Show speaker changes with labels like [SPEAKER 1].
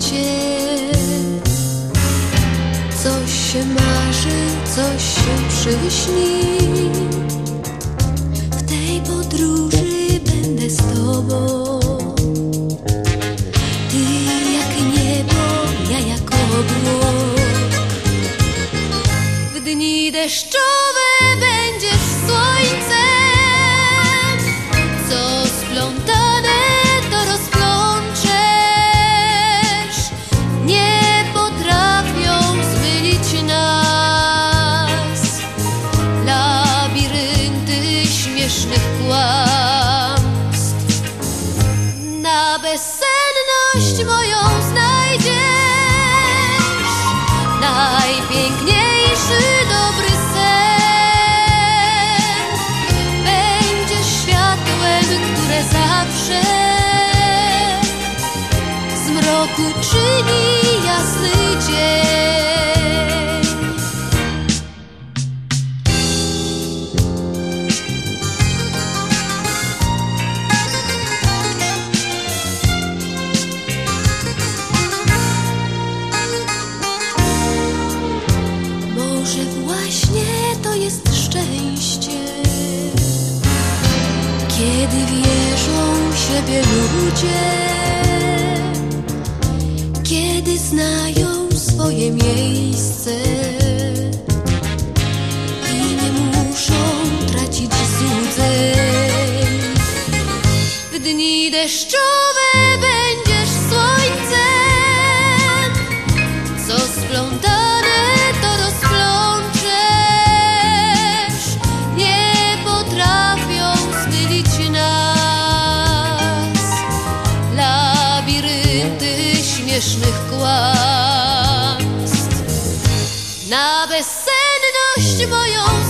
[SPEAKER 1] świecie. Coś się marzy, coś się przyśni. W tej podróży będę z tobą. Ty jak niebo, ja jak obłok. W dni deszczowe będziesz słońcem, co splątane to rozplączesz. Nie potrafią zmylić nas labirynty śmiesznych kłamstw. Na bezsenność moją znajdziesz najpiękniejszy dobry sen. Będziesz światłem, które zawsze z mroku czyni jasny dzień. Może właśnie to jest szczęście, kiedy wierzą w siebie ludzie, kiedy znają swoje miejsce i nie muszą tracić złudzeń. W dni deszczowe będziesz słońcem, co splątane to rozplączesz. Nie potrafią zmylić nas labirynty śmiesznych kłamstw. Na bezsenność moją